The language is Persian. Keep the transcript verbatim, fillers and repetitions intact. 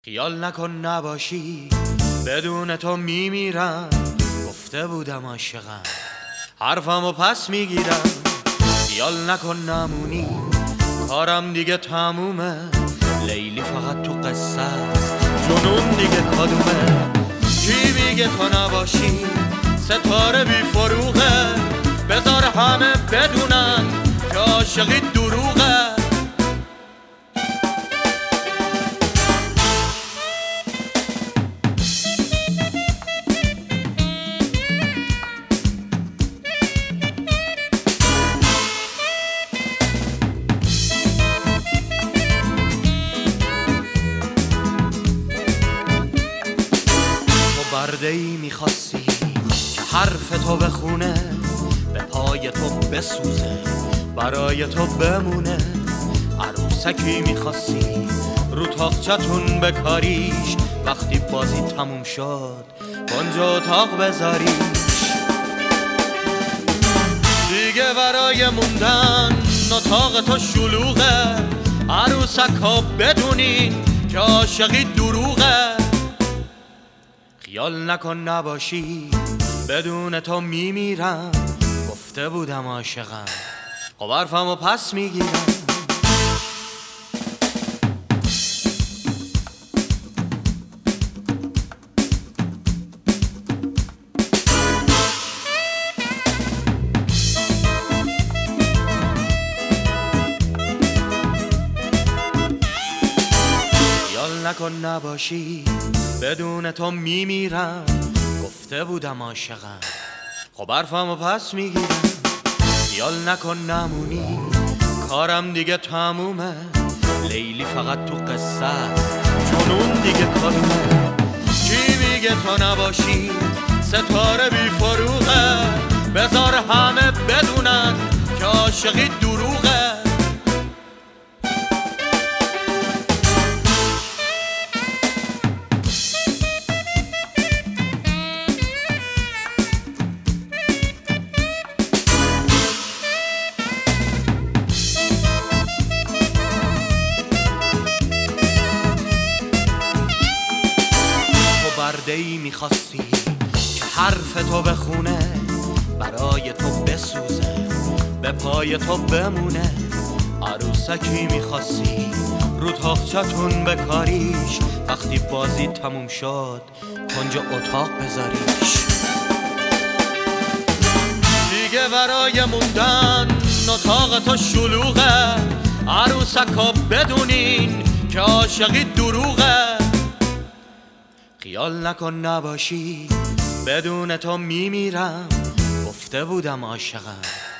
خیال نکن نباشی بدون تو میمیرم، گفته بودم عاشقم حرفمو پس میگیرم. خیال نکن نمونی کارم دیگه تمومه، لیلی فقط تو قصه است جنون دیگه کدومه. کی میگه تو نباشی ستاره بی فروغه، بذار همه بدونن که عاشقی دروغه. برده ای میخواستی که حرف تو بخونه، به پای تو بسوزه برای تو بمونه. عروسکی میخواستی رو تاقچتون بکاریش، وقتی بازی تموم شد کنجا اتاق بذاریش. دیگه برای موندن اتاق تو شلوغه، عروسکا بدونین که عاشقی دروغه. خیال نکن نباشی بدون تو میمیرم، گفته بودم عاشقم خب حرفمو پس میگیرم. خیال نکن نباشی بدون تو میمیرم، گفته بودم عاشقم خب حرفمو پس میگیرم. خیال نکن نمونی کارم دیگه تمومه، لیلی فقط تو قصه است جنون دیگه کدومه. کی میگه تو نباشی ستاره بی فروغه، بذار همه بدونن که عاشقی دروغه. برده ای میخواستی که حرف تو بخونه، برای تو بسوزه به پای تو بمونه. عروسکی میخواستی رو تاقچتون بکاریش، وقتی بازی تموم شد کنجا اتاق بذاریش. دیگه برای موندن اتاق تو شلوغه، عروسکا بدونین که عاشقی دروغه. خیال نکن نباشی بدون تو میمیرم، گفته بودم عاشقم